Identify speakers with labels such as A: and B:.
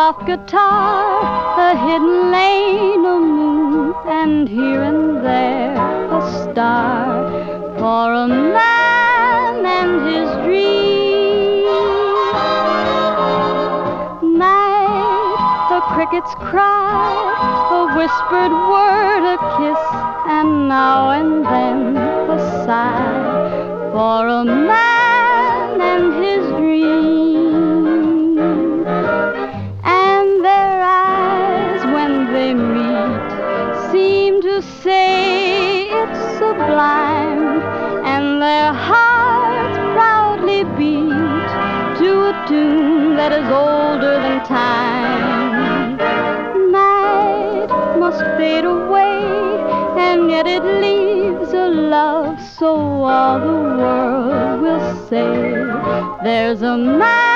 A: soft guitar, a hidden lane, a moon, and here and there a star for a man and his dream. Night, the crickets cry, a whispered word, a kiss, and now and then a sigh for a man and his dream. And their eyes, when they meet, seem to say it's sublime, and their hearts proudly beat to a tune that is older than time. Night must fade away, and yet it leaves a love, so all the world will say there's a man